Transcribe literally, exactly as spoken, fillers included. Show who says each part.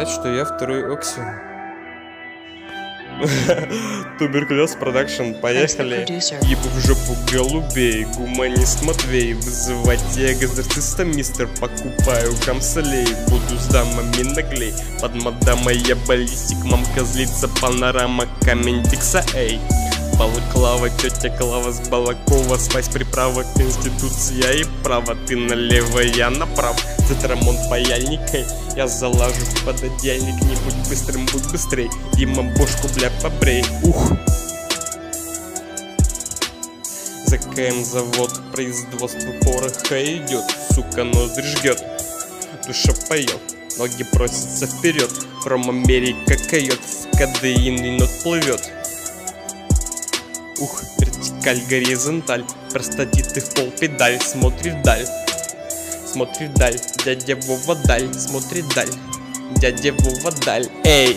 Speaker 1: знать, что я второй Окси. Туберкулез продакшн, поехали. Ебу в жопу голубей, гуманист Матвей. Вызывайте экзорциста, мистер, покупаю камсолей. Буду с дамами наглей, под мадамой я баллистик. Мамка злится, панорама, камень дикса, эй. Балаклава, тетя Клава с Балакова. Спать приправа, конституция и право. Ты налево, я направо. Цитрамон паяльникой, я залажу в пододеяльник. Не будь быстрым, будь быстрей. Дима, бошку, бля, побрей. Ух. За КМ завод, производство пороха идет. Сука, ноздри жгет, душа поет, ноги просятся вперед. From Америка койот, в кадеин нот плывет. Ух, вертикаль, горизонталь, простатиты в пол педаль. Смотри вдаль, смотри вдаль, дядя Вова даль. Смотри даль, дядя Вова даль, эй.